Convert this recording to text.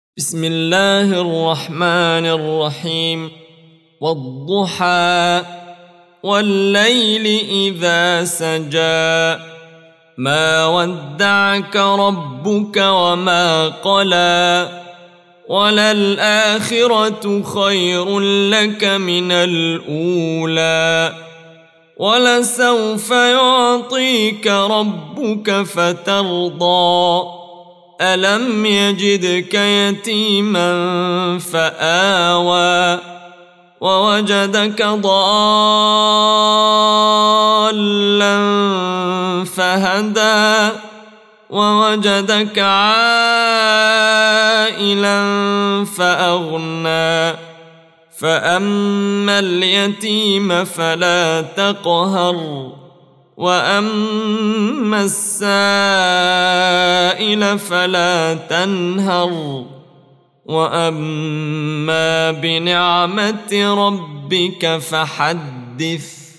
بسم الله الرحمن الرحيم. والضحى والليل إذا سجى ما ودعك ربك وما قلى وللآخرة خير لك من الأولى ولسوف يعطيك ربك فترضى ألم يجدك يتيما فآوى ووجدك ضالا فهدى ووجدك عائلا فأغنى فأما اليتيم فلا تقهر وأما السائل فلا تنهر وأما بنعمة ربك فحدث.